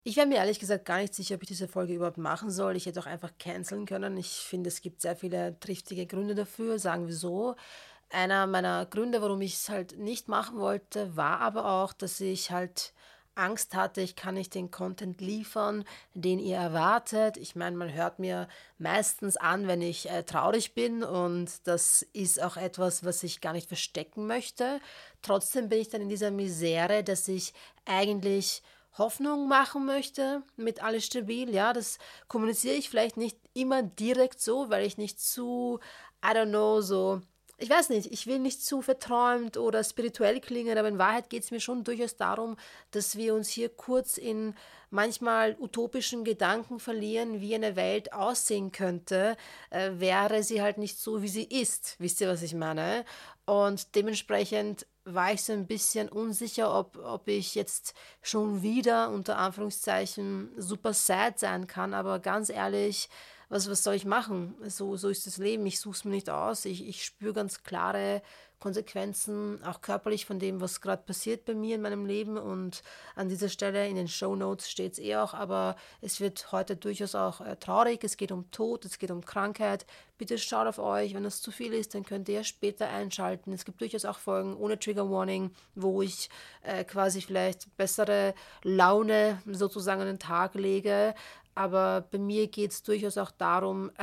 Ich wäre mir ehrlich gesagt gar nicht sicher, ob ich diese Folge überhaupt machen soll. Ich hätte auch einfach canceln können. Ich finde, es gibt sehr viele triftige Gründe dafür, sagen wir so. Einer meiner Gründe, warum ich es halt nicht machen wollte, war aber auch, dass ich halt Angst hatte, ich kann nicht den Content liefern, den ihr erwartet. Ich meine, man hört mir meistens an, wenn ich traurig bin, und das ist auch etwas, was ich gar nicht verstecken möchte. Trotzdem bin ich dann in dieser Misere, dass ich eigentlich Hoffnung machen möchte mit Alles stabil. Ja, das kommuniziere ich vielleicht nicht immer direkt so, weil ich nicht zu, I don't know, so, ich weiß nicht, ich will nicht zu verträumt oder spirituell klingen, aber in Wahrheit geht es mir schon durchaus darum, dass wir uns hier kurz in manchmal utopischen Gedanken verlieren, wie eine Welt aussehen könnte, wäre sie halt nicht so, wie sie ist. Wisst ihr, was ich meine? Und dementsprechend war ich so ein bisschen unsicher, ob ich jetzt schon wieder unter Anführungszeichen super sad sein kann, aber ganz ehrlich, was soll ich machen? So ist das Leben. Ich suche es mir nicht aus. Ich spüre ganz klare Konsequenzen, auch körperlich, von dem, was gerade passiert bei mir in meinem Leben. Und an dieser Stelle in den Shownotes steht es eh auch, aber es wird heute durchaus auch traurig. Es geht um Tod, es geht um Krankheit. Bitte schaut auf euch. Wenn das zu viel ist, dann könnt ihr später einschalten. Es gibt durchaus auch Folgen ohne Trigger Warning, wo ich quasi vielleicht bessere Laune sozusagen an den Tag lege. Aber bei mir geht es durchaus auch darum,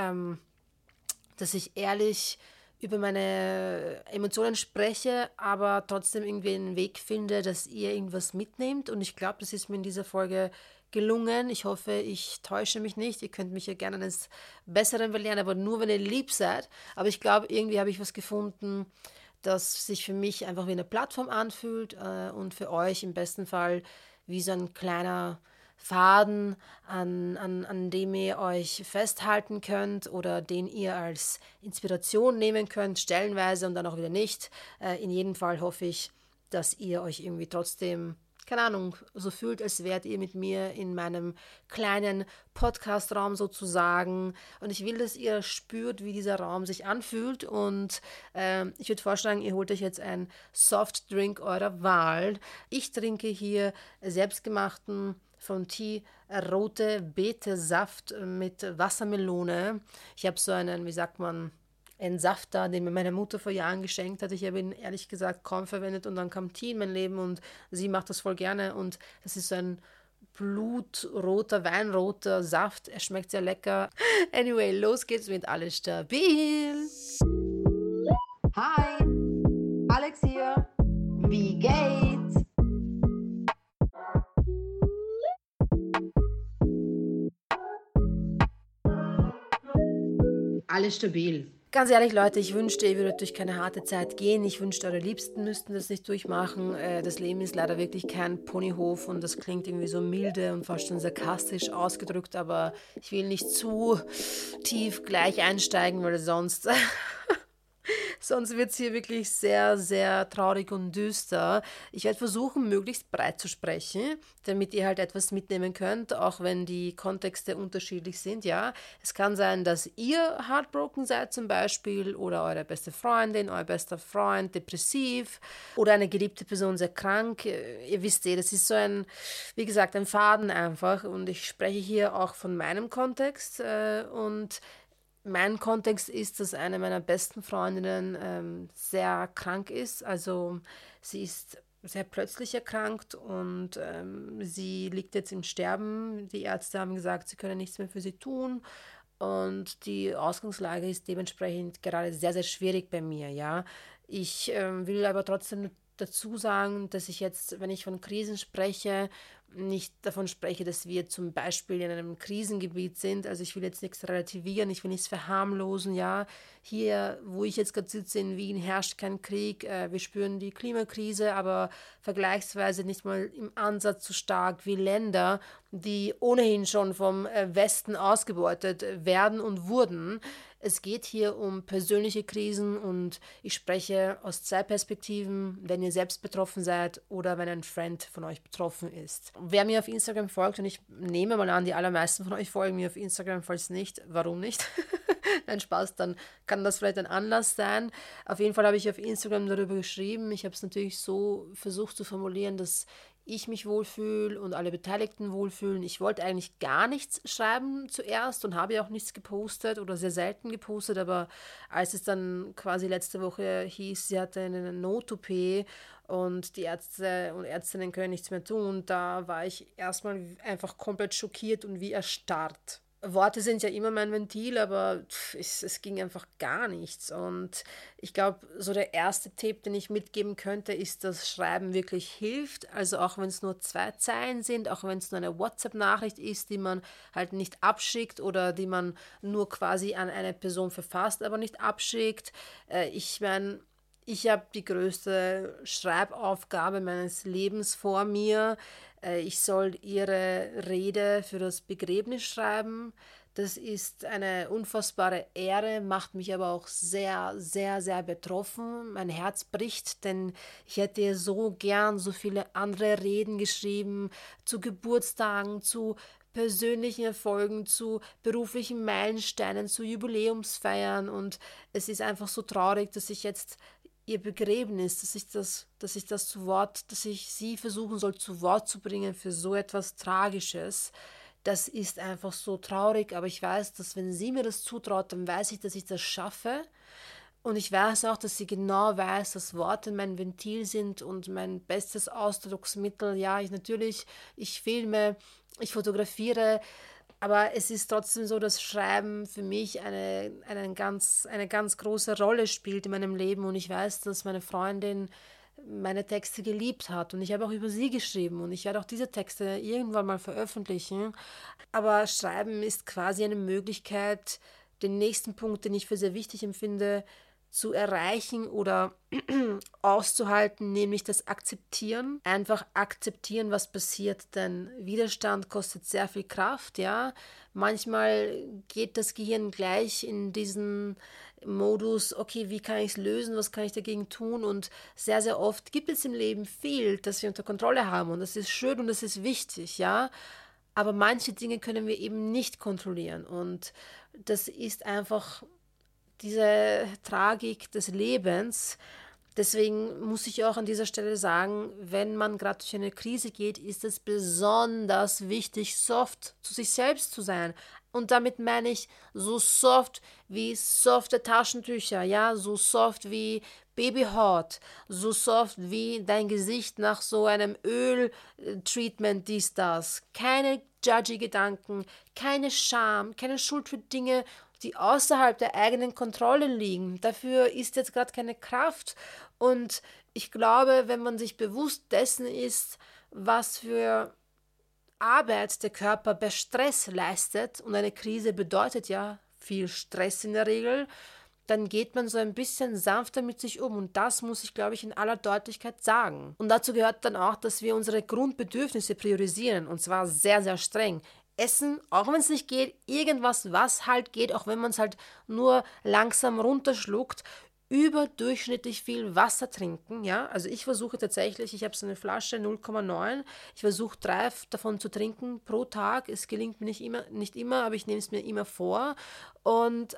dass ich ehrlich über meine Emotionen spreche, aber trotzdem irgendwie einen Weg finde, dass ihr irgendwas mitnehmt. Und ich glaube, das ist mir in dieser Folge gelungen. Ich hoffe, ich täusche mich nicht. Ihr könnt mich ja gerne eines Besseren belehren, aber nur, wenn ihr lieb seid. Aber ich glaube, irgendwie habe ich was gefunden, das sich für mich einfach wie eine Plattform anfühlt, und für euch im besten Fall wie so ein kleiner Faden, an dem ihr euch festhalten könnt oder den ihr als Inspiration nehmen könnt, stellenweise und dann auch wieder nicht. In jedem Fall hoffe ich, dass ihr euch irgendwie trotzdem, keine Ahnung, so fühlt, als wärt ihr mit mir in meinem kleinen Podcast-Raum sozusagen. Und ich will, dass ihr spürt, wie dieser Raum sich anfühlt. Und ich würde vorschlagen, ihr holt euch jetzt einen Softdrink eurer Wahl. Ich trinke hier selbstgemachten von Tee rote Beete-Saft mit Wassermelone. Ich habe so einen, wie sagt man, Entsafter, den mir meine Mutter vor Jahren geschenkt hat. Ich habe ihn ehrlich gesagt kaum verwendet, und dann kam Tee in mein Leben und sie macht das voll gerne, und das ist so ein blutroter, weinroter Saft. Er schmeckt sehr lecker. Anyway, los geht's mit Alles stabil. Hi, Alex hier. Wie geht's? Alles stabil. Ganz ehrlich, Leute, ich wünschte, ihr würdet durch keine harte Zeit gehen. Ich wünschte, eure Liebsten müssten das nicht durchmachen. Das Leben ist leider wirklich kein Ponyhof, und das klingt irgendwie so milde und fast schon sarkastisch ausgedrückt, aber ich will nicht zu tief gleich einsteigen, weil sonst sonst wird es hier wirklich sehr, sehr traurig und düster. Ich werde versuchen, möglichst breit zu sprechen, damit ihr halt etwas mitnehmen könnt, auch wenn die Kontexte unterschiedlich sind. Ja, es kann sein, dass ihr heartbroken seid zum Beispiel, oder eure beste Freundin, euer bester Freund depressiv, oder eine geliebte Person sehr krank. Ihr wisst eh, das ist so ein, wie gesagt, ein Faden einfach, und ich spreche hier auch von meinem Kontext, und mein Kontext ist, dass eine meiner besten Freundinnen sehr krank ist. Also sie ist sehr plötzlich erkrankt, und sie liegt jetzt im Sterben. Die Ärzte haben gesagt, sie können nichts mehr für sie tun. Und die Ausgangslage ist dementsprechend gerade sehr, sehr schwierig bei mir, ja. Ich will aber trotzdem dazu sagen, dass ich jetzt, wenn ich von Krisen spreche, nicht davon spreche, dass wir zum Beispiel in einem Krisengebiet sind. Also ich will jetzt nichts relativieren, ich will nichts verharmlosen. Ja, hier, wo ich jetzt gerade sitze in Wien, herrscht kein Krieg. Wir spüren die Klimakrise, aber vergleichsweise nicht mal im Ansatz so stark wie Länder, die ohnehin schon vom Westen ausgebeutet werden und wurden. Es geht hier um persönliche Krisen, und ich spreche aus zwei Perspektiven, wenn ihr selbst betroffen seid oder wenn ein Friend von euch betroffen ist. Wer mir auf Instagram folgt, und ich nehme mal an, die allermeisten von euch folgen mir auf Instagram, falls nicht, warum nicht? Nein, Spaß, dann kann das vielleicht ein Anlass sein. Auf jeden Fall habe ich auf Instagram darüber geschrieben. Ich habe es natürlich so versucht zu formulieren, dass ich mich wohlfühle und alle Beteiligten wohlfühlen. Ich wollte eigentlich gar nichts schreiben zuerst und habe ja auch nichts gepostet oder sehr selten gepostet, aber als es dann quasi letzte Woche hieß, sie hatte eine Not-OP und die Ärzte und Ärztinnen können nichts mehr tun, da war ich erstmal einfach komplett schockiert und wie erstarrt. Worte sind ja immer mein Ventil, aber es ging einfach gar nichts. Und ich glaube, so der erste Tipp, den ich mitgeben könnte, ist, dass Schreiben wirklich hilft. Also auch wenn es nur 2 Zeilen sind, auch wenn es nur eine WhatsApp-Nachricht ist, die man halt nicht abschickt oder die man nur quasi an eine Person verfasst, aber nicht abschickt. Ich meine, ich habe die größte Schreibaufgabe meines Lebens vor mir. Ich soll ihre Rede für das Begräbnis schreiben. Das ist eine unfassbare Ehre, macht mich aber auch sehr, sehr, sehr betroffen. Mein Herz bricht, denn ich hätte ihr so gern so viele andere Reden geschrieben, zu Geburtstagen, zu persönlichen Erfolgen, zu beruflichen Meilensteinen, zu Jubiläumsfeiern. Und es ist einfach so traurig, dass ich jetzt ihr Begräbnis, dass ich sie versuchen soll zu Wort zu bringen für so etwas Tragisches. Das ist einfach so traurig, aber ich weiß, dass wenn sie mir das zutraut, dann weiß ich, dass ich das schaffe. Und ich weiß auch, dass sie genau weiß, dass Worte mein Ventil sind und mein bestes Ausdrucksmittel. Ja, ich filme, ich fotografiere, aber es ist trotzdem so, dass Schreiben für mich eine ganz große Rolle spielt in meinem Leben. Und ich weiß, dass meine Freundin meine Texte geliebt hat. Und ich habe auch über sie geschrieben. Und ich werde auch diese Texte irgendwann mal veröffentlichen. Aber Schreiben ist quasi eine Möglichkeit, den nächsten Punkt, den ich für sehr wichtig empfinde, zu erreichen oder auszuhalten, nämlich das Akzeptieren. Einfach akzeptieren, was passiert, denn Widerstand kostet sehr viel Kraft, ja. Manchmal geht das Gehirn gleich in diesen Modus, okay, wie kann ich es lösen, was kann ich dagegen tun, und sehr, sehr oft gibt es im Leben viel, das wir unter Kontrolle haben, und das ist schön und das ist wichtig, ja. Aber manche Dinge können wir eben nicht kontrollieren, und das ist einfach diese Tragik des Lebens. Deswegen muss ich auch an dieser Stelle sagen, wenn man gerade durch eine Krise geht, ist es besonders wichtig, soft zu sich selbst zu sein. Und damit meine ich so soft wie softe Taschentücher, ja, so soft wie Babyhaut, so soft wie dein Gesicht nach so einem Öltreatment, dies, das. Keine judgy Gedanken, keine Scham, keine Schuld für Dinge, die außerhalb der eigenen Kontrolle liegen. Dafür ist jetzt gerade keine Kraft. Und ich glaube, wenn man sich bewusst dessen ist, was für Arbeit der Körper bei Stress leistet, und eine Krise bedeutet ja viel Stress in der Regel, dann geht man so ein bisschen sanfter mit sich um. Und das muss ich, glaube ich, in aller Deutlichkeit sagen. Und dazu gehört dann auch, dass wir unsere Grundbedürfnisse priorisieren, und zwar sehr, sehr streng. Essen, auch wenn es nicht geht, irgendwas, was halt geht, auch wenn man es halt nur langsam runterschluckt, überdurchschnittlich viel Wasser trinken, ja, also ich versuche tatsächlich, ich habe so eine Flasche 0,9, ich versuche 3 davon zu trinken pro Tag, es gelingt mir nicht immer, aber ich nehme es mir immer vor, und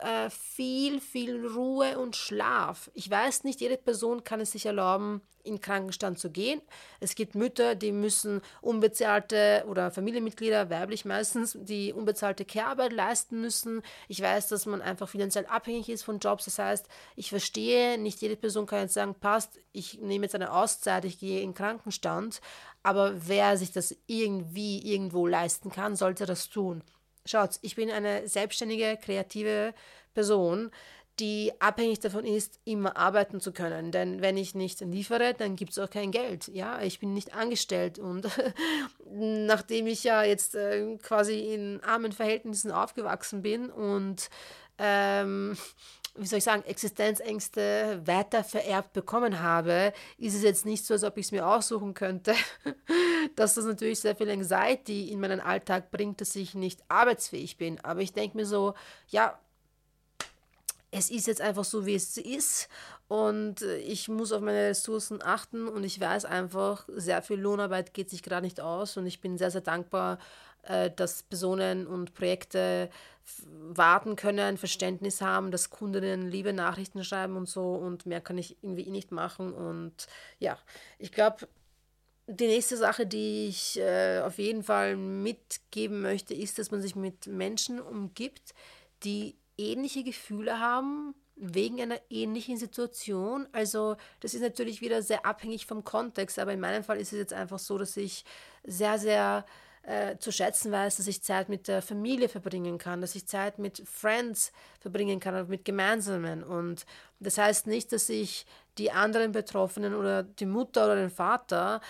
viel Ruhe und Schlaf. Ich weiß, nicht jede Person kann es sich erlauben, in den Krankenstand zu gehen. Es gibt Mütter, die müssen unbezahlte, oder Familienmitglieder, weiblich meistens, die unbezahlte Care-Arbeit leisten müssen. Ich weiß, dass man einfach finanziell abhängig ist von Jobs. Das heißt, ich verstehe, nicht jede Person kann jetzt sagen, passt, ich nehme jetzt eine Auszeit, ich gehe in den Krankenstand. Aber wer sich das irgendwie irgendwo leisten kann, sollte das tun. Schaut, ich bin eine selbstständige, kreative Person, die abhängig davon ist, immer arbeiten zu können. Denn wenn ich nicht liefere, dann gibt es auch kein Geld. Ja, ich bin nicht angestellt. Und nachdem ich ja jetzt quasi in armen Verhältnissen aufgewachsen bin und wie soll ich sagen, Existenzängste weiter vererbt bekommen habe, ist es jetzt nicht so, als ob ich es mir aussuchen könnte, dass das natürlich sehr viel Anxiety in meinen Alltag bringt, dass ich nicht arbeitsfähig bin. Aber ich denke mir so, ja, es ist jetzt einfach so, wie es ist, und ich muss auf meine Ressourcen achten, und ich weiß einfach, sehr viel Lohnarbeit geht sich gerade nicht aus, und ich bin sehr, sehr dankbar, dass Personen und Projekte warten können, Verständnis haben, dass Kundinnen liebe Nachrichten schreiben und so, und mehr kann ich irgendwie nicht machen. Und ja, ich glaube, Die nächste Sache, die ich auf jeden Fall mitgeben möchte, ist, dass man sich mit Menschen umgibt, die ähnliche Gefühle haben wegen einer ähnlichen Situation. Also das ist natürlich wieder sehr abhängig vom Kontext, aber in meinem Fall ist es jetzt einfach so, dass ich sehr, sehr zu schätzen weiß, dass ich Zeit mit der Familie verbringen kann, dass ich Zeit mit Friends verbringen kann, und mit Gemeinsamen. Und das heißt nicht, dass ich die anderen Betroffenen oder die Mutter oder den Vater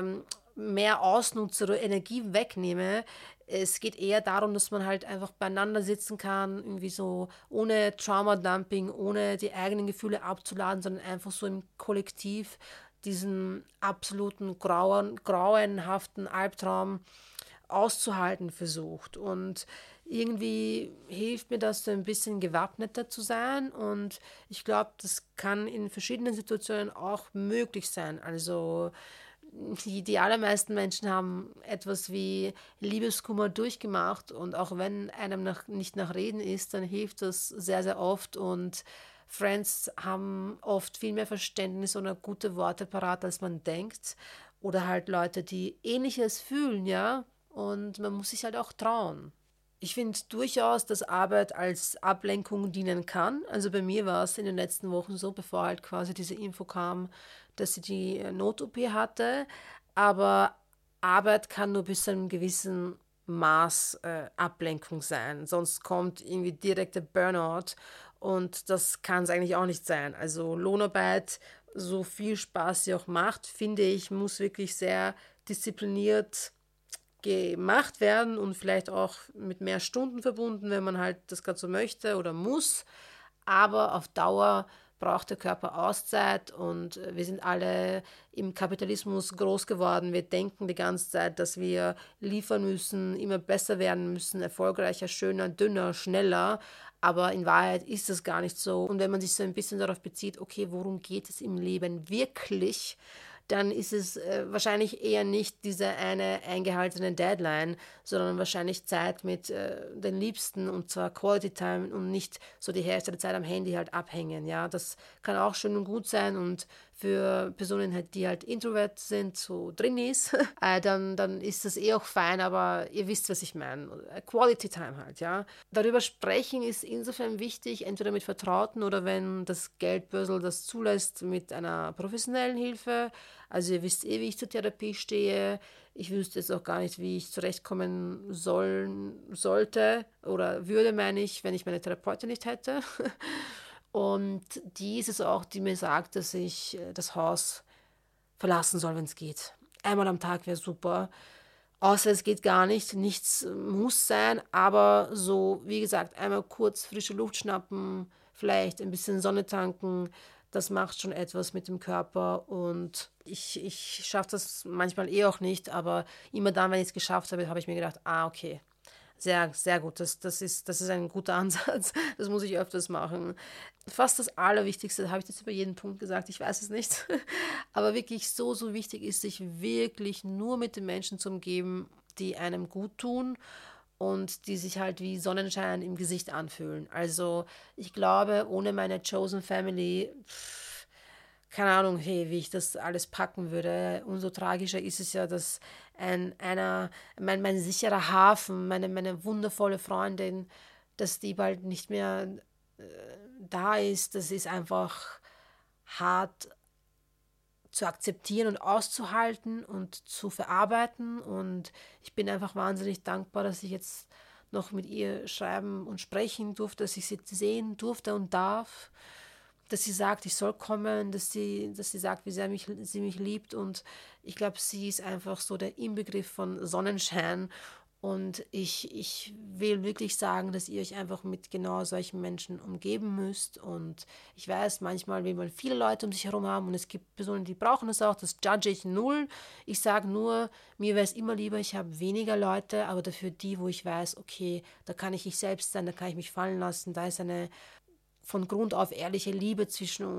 mehr ausnutze oder Energie wegnehme. Es geht eher darum, dass man halt einfach beieinander sitzen kann, irgendwie so ohne Trauma-Dumping, ohne die eigenen Gefühle abzuladen, sondern einfach so im Kollektiv diesen absoluten grauenhaften Albtraum auszuhalten versucht. Und irgendwie hilft mir das, so ein bisschen gewappneter zu sein. Und ich glaube, das kann in verschiedenen Situationen auch möglich sein. Also die allermeisten Menschen haben etwas wie Liebeskummer durchgemacht, und auch wenn einem nicht nach Reden ist, dann hilft das sehr, sehr oft, und Friends haben oft viel mehr Verständnis oder gute Worte parat, als man denkt, oder halt Leute, die Ähnliches fühlen, ja, und man muss sich halt auch trauen. Ich finde durchaus, dass Arbeit als Ablenkung dienen kann. Also bei mir war es in den letzten Wochen so, bevor halt quasi diese Info kam, dass sie die Not-OP hatte. Aber Arbeit kann nur bis zu einem gewissen Maß Ablenkung sein. Sonst kommt irgendwie direkt der Burnout, und das kann es eigentlich auch nicht sein. Also Lohnarbeit, so viel Spaß sie auch macht, finde ich, muss wirklich sehr diszipliniert gemacht werden und vielleicht auch mit mehr Stunden verbunden, wenn man halt das gerade so möchte oder muss. Aber auf Dauer braucht der Körper Auszeit, und wir sind alle im Kapitalismus groß geworden. Wir denken die ganze Zeit, dass wir liefern müssen, immer besser werden müssen, erfolgreicher, schöner, dünner, schneller. Aber in Wahrheit ist das gar nicht so. Und wenn man sich so ein bisschen darauf bezieht, okay, worum geht es im Leben wirklich, dann ist es wahrscheinlich eher nicht diese eine eingehaltene Deadline, sondern wahrscheinlich Zeit mit den Liebsten, und zwar Quality Time, und nicht so die Hälfte der Zeit am Handy halt abhängen. Ja, das kann auch schön und gut sein, und für Personen halt, die halt Introvert sind, so Drinnies, dann ist das eh auch fein, aber ihr wisst, was ich meine. Quality Time halt, ja. Darüber sprechen ist insofern wichtig, entweder mit Vertrauten oder, wenn das Geldbörsel das zulässt, mit einer professionellen Hilfe. Also ihr wisst eh, wie ich zur Therapie stehe. Ich wüsste jetzt auch gar nicht, wie ich zurechtkommen sollte oder würde, meine ich, wenn ich meine Therapeutin nicht hätte. Und die ist es auch, die mir sagt, dass ich das Haus verlassen soll, wenn es geht. Einmal am Tag wäre super. Außer es geht gar nicht, nichts muss sein, aber so, wie gesagt, einmal kurz frische Luft schnappen, vielleicht ein bisschen Sonne tanken, das macht schon etwas mit dem Körper, und ich schaffe das manchmal eh auch nicht, aber immer dann, wenn ich es geschafft habe, habe ich mir gedacht, okay, sehr, sehr gut. Das ist ein guter Ansatz. Das muss ich öfters machen. Fast das Allerwichtigste, habe ich das über jeden Punkt gesagt, ich weiß es nicht. Aber wirklich so, so wichtig ist, sich wirklich nur mit den Menschen zu umgeben, die einem gut tun und die sich halt wie Sonnenschein im Gesicht anfühlen. Also ich glaube, ohne meine Chosen Family, keine Ahnung, hey, wie ich das alles packen würde. Umso tragischer ist es ja, dass mein sicherer Hafen, meine wundervolle Freundin, dass die bald nicht mehr da ist. Das ist einfach hart zu akzeptieren und auszuhalten und zu verarbeiten. Und ich bin einfach wahnsinnig dankbar, dass ich jetzt noch mit ihr schreiben und sprechen durfte, dass ich sie sehen durfte und darf, dass sie sagt, ich soll kommen, dass sie sagt, wie sehr sie mich liebt, und ich glaube, sie ist einfach so der Inbegriff von Sonnenschein, und ich will wirklich sagen, dass ihr euch einfach mit genau solchen Menschen umgeben müsst, und ich weiß, manchmal will man viele Leute um sich herum haben, und es gibt Personen, die brauchen das auch, das judge ich null. Ich sage nur, mir wäre es immer lieber, ich habe weniger Leute, aber dafür die, wo ich weiß, okay, da kann ich selbst sein, da kann ich mich fallen lassen, da ist eine von Grund auf ehrliche Liebe zwischen uns.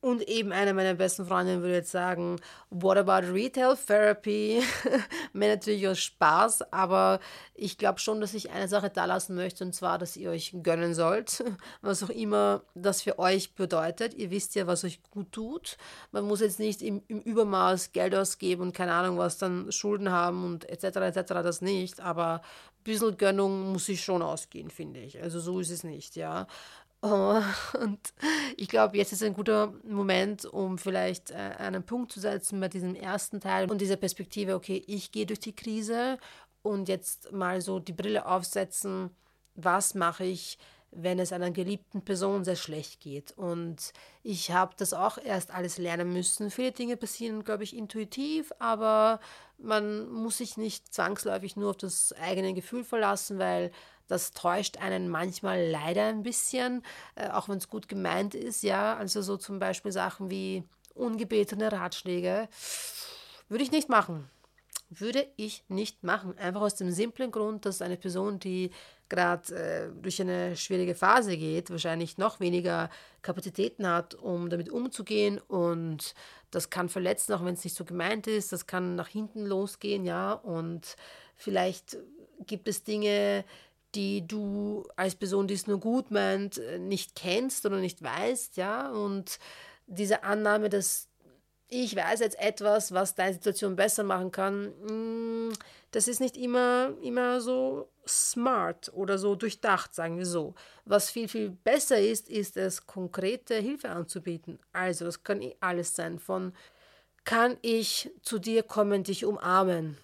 Und eben eine meiner besten Freundinnen würde jetzt sagen, what about Retail Therapy? Mir natürlich aus Spaß, aber ich glaube schon, dass ich eine Sache da lassen möchte, und zwar, dass ihr euch gönnen sollt, was auch immer das für euch bedeutet. Ihr wisst ja, was euch gut tut. Man muss jetzt nicht im Übermaß Geld ausgeben und keine Ahnung was, dann Schulden haben und etc. das nicht, aber ein bisschen Gönnung muss ich schon ausgehen, finde ich. Also so ist es nicht, ja. Oh, und ich glaube, jetzt ist ein guter Moment, um vielleicht einen Punkt zu setzen bei diesem ersten Teil und dieser Perspektive, okay, ich gehe durch die Krise und jetzt mal so die Brille aufsetzen, was mache ich, wenn es einer geliebten Person sehr schlecht geht. Und ich habe das auch erst alles lernen müssen. Viele Dinge passieren, glaube ich, intuitiv, aber man muss sich nicht zwangsläufig nur auf das eigene Gefühl verlassen, weil das täuscht einen manchmal leider ein bisschen, auch wenn es gut gemeint ist, ja. Also so zum Beispiel Sachen wie ungebetene Ratschläge würde ich nicht machen. Würde ich nicht machen. Einfach aus dem simplen Grund, dass eine Person, die gerade durch eine schwierige Phase geht, wahrscheinlich noch weniger Kapazitäten hat, um damit umzugehen. Und das kann verletzen, auch wenn es nicht so gemeint ist. Das kann nach hinten losgehen, ja. Und vielleicht gibt es Dinge, die du als Person, die es nur gut meint, nicht kennst oder nicht weißt, ja. Und diese Annahme, dass ich weiß jetzt etwas, was deine Situation besser machen kann, das ist nicht immer so smart oder so durchdacht, sagen wir so. Was viel, viel besser ist, ist es, konkrete Hilfe anzubieten. Also, das kann alles sein, von kann ich zu dir kommen, dich umarmen?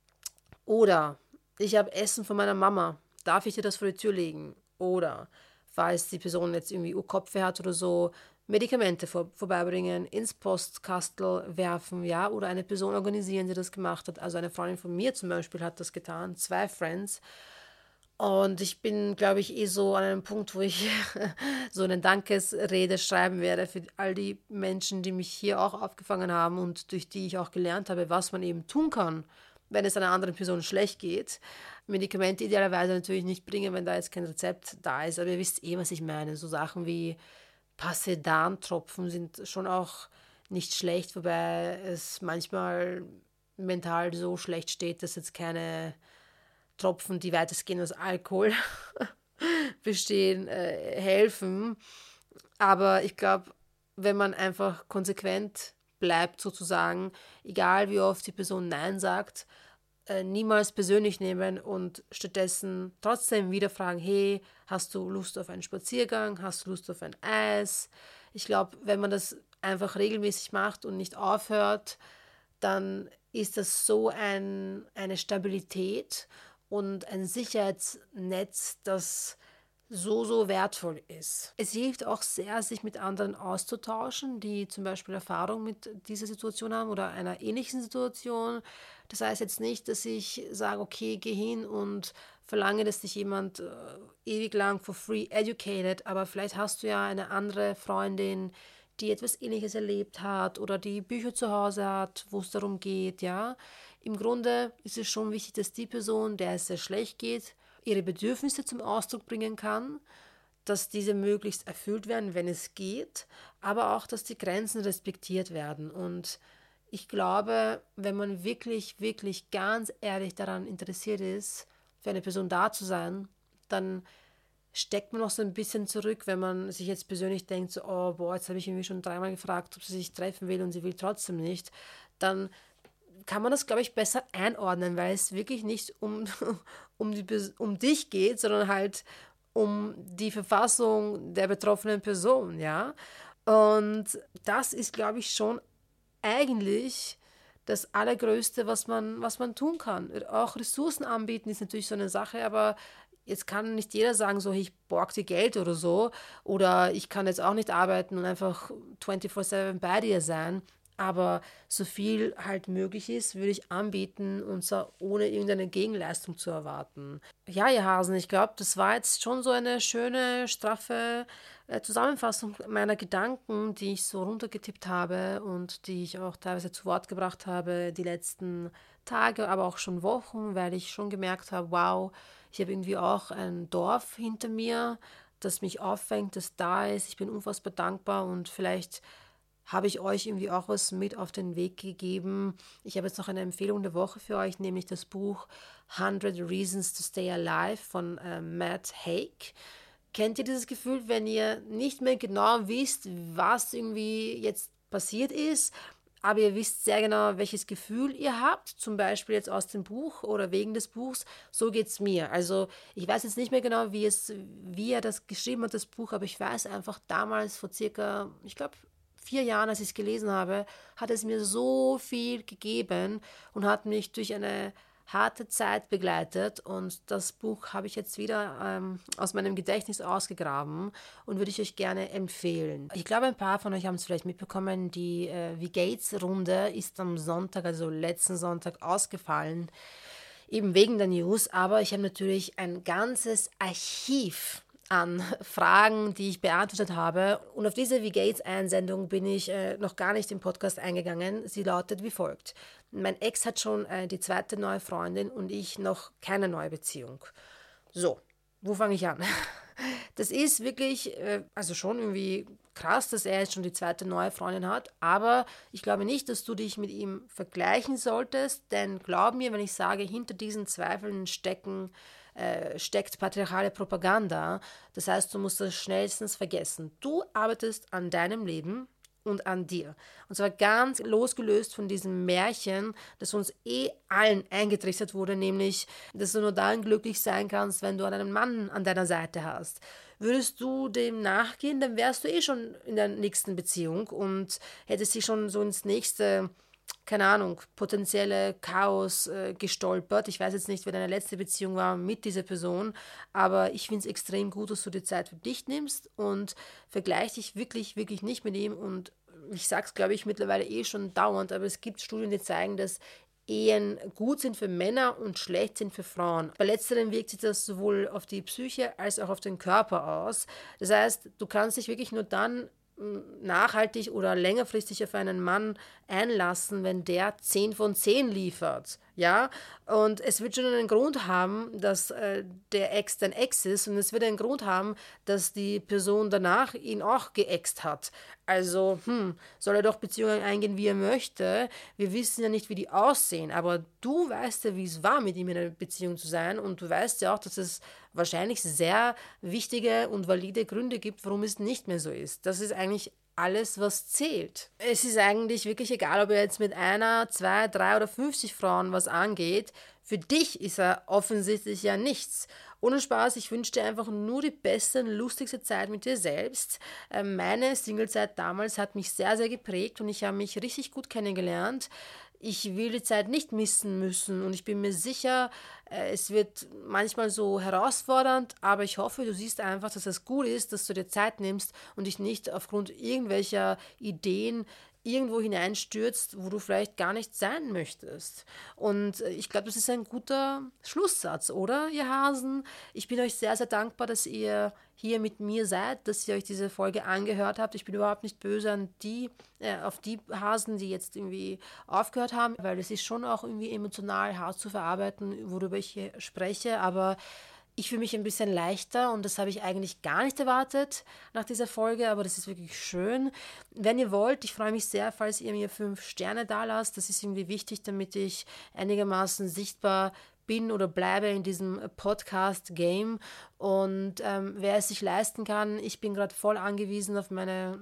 Oder ich habe Essen von meiner Mama, darf ich dir das vor die Tür legen? Oder falls die Person jetzt irgendwie Kopfweh hat oder so, Medikamente vorbeibringen, ins Postkastel werfen, ja, oder eine Person organisieren, die das gemacht hat. Also eine Freundin von mir zum Beispiel hat das getan, 2 Friends. Und ich bin, glaube ich, so an einem Punkt, wo ich so eine Dankesrede schreiben werde für all die Menschen, die mich hier auch aufgefangen haben und durch die ich auch gelernt habe, was man eben tun kann, wenn es einer anderen Person schlecht geht. Medikamente idealerweise natürlich nicht bringen, wenn da jetzt kein Rezept da ist. Aber ihr wisst was ich meine. So Sachen wie Passedan-Tropfen sind schon auch nicht schlecht, wobei es manchmal mental so schlecht steht, dass jetzt keine Tropfen, die weitestgehend aus Alkohol bestehen, helfen. Aber ich glaube, wenn man einfach konsequent bleibt sozusagen, egal wie oft die Person Nein sagt, niemals persönlich nehmen und stattdessen trotzdem wieder fragen, hey, hast du Lust auf einen Spaziergang, hast du Lust auf ein Eis? Ich glaube, wenn man das einfach regelmäßig macht und nicht aufhört, dann ist das so eine Stabilität und ein Sicherheitsnetz, das so wertvoll ist. Es hilft auch sehr, sich mit anderen auszutauschen, die zum Beispiel Erfahrung mit dieser Situation haben oder einer ähnlichen Situation. Das heißt jetzt nicht, dass ich sage, okay, geh hin und verlange, dass dich jemand ewig lang for free educated, aber vielleicht hast du ja eine andere Freundin, die etwas Ähnliches erlebt hat oder die Bücher zu Hause hat, wo es darum geht, ja. Im Grunde ist es schon wichtig, dass die Person, der es sehr schlecht geht, ihre Bedürfnisse zum Ausdruck bringen kann, dass diese möglichst erfüllt werden, wenn es geht, aber auch, dass die Grenzen respektiert werden. Und ich glaube, wenn man wirklich, wirklich ganz ehrlich daran interessiert ist, für eine Person da zu sein, dann steckt man noch so ein bisschen zurück, wenn man sich jetzt persönlich denkt, so, oh, boah, jetzt habe ich irgendwie schon 3-mal gefragt, ob sie sich treffen will und sie will trotzdem nicht, dann kann man das, glaube ich, besser einordnen, weil es wirklich nicht um dich geht, sondern halt um die Verfassung der betroffenen Person, ja. Und das ist, glaube ich, schon eigentlich das Allergrößte, was man tun kann. Auch Ressourcen anbieten ist natürlich so eine Sache, aber jetzt kann nicht jeder sagen, so, ich borg dir Geld oder so, oder ich kann jetzt auch nicht arbeiten und einfach 24/7 bei dir sein. Aber so viel halt möglich ist, würde ich anbieten, und zwar ohne irgendeine Gegenleistung zu erwarten. Ja, ihr Hasen, ich glaube, das war jetzt schon so eine schöne, straffe Zusammenfassung meiner Gedanken, die ich so runtergetippt habe und die ich auch teilweise zu Wort gebracht habe die letzten Tage, aber auch schon Wochen, weil ich schon gemerkt habe, wow, ich habe irgendwie auch ein Dorf hinter mir, das mich auffängt, das da ist. Ich bin unfassbar dankbar und vielleicht habe ich euch irgendwie auch was mit auf den Weg gegeben. Ich habe jetzt noch eine Empfehlung der Woche für euch, nämlich das Buch 100 Reasons to Stay Alive von Matt Haig. Kennt ihr dieses Gefühl, wenn ihr nicht mehr genau wisst, was irgendwie jetzt passiert ist, aber ihr wisst sehr genau, welches Gefühl ihr habt, zum Beispiel jetzt aus dem Buch oder wegen des Buchs? So geht es mir. Also ich weiß jetzt nicht mehr genau, wie er das geschrieben hat, das Buch, aber ich weiß einfach damals vor circa, ich glaube, 4 Jahren, als ich es gelesen habe, hat es mir so viel gegeben und hat mich durch eine harte Zeit begleitet, und das Buch habe ich jetzt wieder aus meinem Gedächtnis ausgegraben und würde ich euch gerne empfehlen. Ich glaube, ein paar von euch haben es vielleicht mitbekommen, die Wie Gates Runde ist am Sonntag, also letzten Sonntag, ausgefallen, eben wegen der News, aber ich habe natürlich ein ganzes Archiv an Fragen, die ich beantwortet habe. Und auf diese Wie Gates Einsendung bin ich noch gar nicht im Podcast eingegangen. Sie lautet wie folgt: Mein Ex hat schon die zweite neue Freundin und ich noch keine neue Beziehung. So, wo fange ich an? Das ist wirklich, also schon irgendwie krass, dass er jetzt schon die zweite neue Freundin hat, aber ich glaube nicht, dass du dich mit ihm vergleichen solltest, denn glaub mir, wenn ich sage, hinter diesen Zweifeln steckt patriarchale Propaganda. Das heißt, du musst das schnellstens vergessen. Du arbeitest an deinem Leben und an dir. Und zwar ganz losgelöst von diesem Märchen, das uns allen eingetrichtert wurde, nämlich, dass du nur dann glücklich sein kannst, wenn du einen Mann an deiner Seite hast. Würdest du dem nachgehen, dann wärst du schon in der nächsten Beziehung und hättest dich schon so ins nächste, keine Ahnung, potenzielle Chaos gestolpert. Ich weiß jetzt nicht, wer deine letzte Beziehung war mit dieser Person, aber ich finde es extrem gut, dass du dir Zeit für dich nimmst und vergleich dich wirklich, wirklich nicht mit ihm. Und ich sage es, glaube ich, mittlerweile schon dauernd, aber es gibt Studien, die zeigen, dass Ehen gut sind für Männer und schlecht sind für Frauen. Bei letzteren wirkt sich das sowohl auf die Psyche als auch auf den Körper aus. Das heißt, du kannst dich wirklich nur dann nachhaltig oder längerfristig auf einen Mann einlassen, wenn der 10 von 10 liefert. Ja, und es wird schon einen Grund haben, dass der Ex dein Ex ist, und es wird einen Grund haben, dass die Person danach ihn auch geext hat. Also, soll er doch Beziehungen eingehen, wie er möchte. Wir wissen ja nicht, wie die aussehen, aber du weißt ja, wie es war, mit ihm in einer Beziehung zu sein, und du weißt ja auch, dass es wahrscheinlich sehr wichtige und valide Gründe gibt, warum es nicht mehr so ist. Das ist eigentlich alles, was zählt. Es ist eigentlich wirklich egal, ob er jetzt mit 1, 2, 3 oder 50 Frauen was angeht. Für dich ist er offensichtlich ja nichts. Ohne Spaß, ich wünsche dir einfach nur die beste und lustigste Zeit mit dir selbst. Meine Singlezeit damals hat mich sehr, sehr geprägt und ich habe mich richtig gut kennengelernt. Ich will die Zeit nicht missen müssen, und ich bin mir sicher, es wird manchmal so herausfordernd, aber ich hoffe, du siehst einfach, dass es gut ist, dass du dir Zeit nimmst und dich nicht aufgrund irgendwelcher Ideen irgendwo hineinstürzt, wo du vielleicht gar nicht sein möchtest. Und ich glaube, das ist ein guter Schlusssatz, oder, ihr Hasen? Ich bin euch sehr, sehr dankbar, dass ihr hier mit mir seid, dass ihr euch diese Folge angehört habt. Ich bin überhaupt nicht böse auf die Hasen, die jetzt irgendwie aufgehört haben, weil es ist schon auch irgendwie emotional hart zu verarbeiten, worüber ich hier spreche, aber ich fühle mich ein bisschen leichter, und das habe ich eigentlich gar nicht erwartet nach dieser Folge, aber das ist wirklich schön. Wenn ihr wollt, ich freue mich sehr, falls ihr mir 5 Sterne da lasst. Das ist irgendwie wichtig, damit ich einigermaßen sichtbar bin oder bleibe in diesem Podcast-Game. Und wer es sich leisten kann, ich bin gerade voll angewiesen auf meine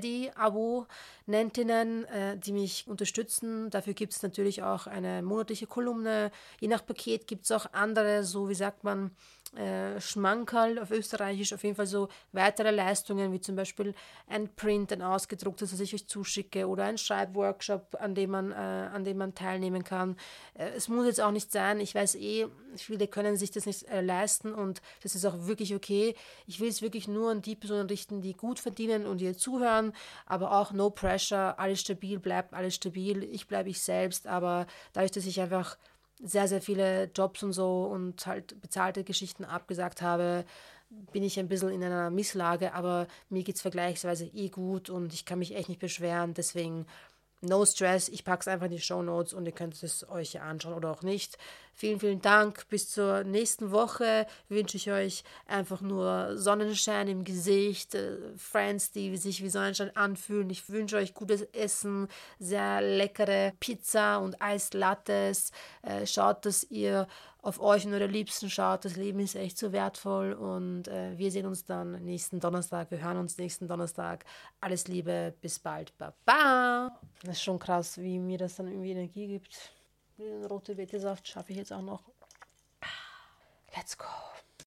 Steady-Abonnentinnen, die mich unterstützen. Dafür gibt es natürlich auch eine monatliche Kolumne. Je nach Paket gibt es auch andere, so wie sagt man, Schmankerl auf Österreichisch, auf jeden Fall so weitere Leistungen, wie zum Beispiel ein Print, ein ausgedrucktes, das ich euch zuschicke, oder ein Schreibworkshop, an dem man teilnehmen kann. Es muss jetzt auch nicht sein, ich weiß viele können sich das nicht leisten, und das ist auch wirklich okay. Ich will es wirklich nur an die Personen richten, die gut verdienen und ihr zuhören, aber auch no pressure, alles stabil, bleibt alles stabil, ich bleibe ich selbst, aber dadurch, dass ich einfach sehr, sehr viele Jobs und so und halt bezahlte Geschichten abgesagt habe, bin ich ein bisschen in einer Misslage, aber mir geht es vergleichsweise gut und ich kann mich echt nicht beschweren. Deswegen no stress, ich packe es einfach in die Shownotes und ihr könnt es euch ja anschauen oder auch nicht. Vielen, vielen Dank. Bis zur nächsten Woche wünsche ich euch einfach nur Sonnenschein im Gesicht, Friends, die sich wie Sonnenschein anfühlen. Ich wünsche euch gutes Essen, sehr leckere Pizza und Eislattes. Schaut, dass ihr auf euch und eure Liebsten schaut. Das Leben ist echt so wertvoll und wir sehen uns dann nächsten Donnerstag. Wir hören uns nächsten Donnerstag. Alles Liebe, bis bald. Baba! Das ist schon krass, wie mir das dann irgendwie Energie gibt. Den rote Betesaft schaffe ich jetzt auch noch. Let's go.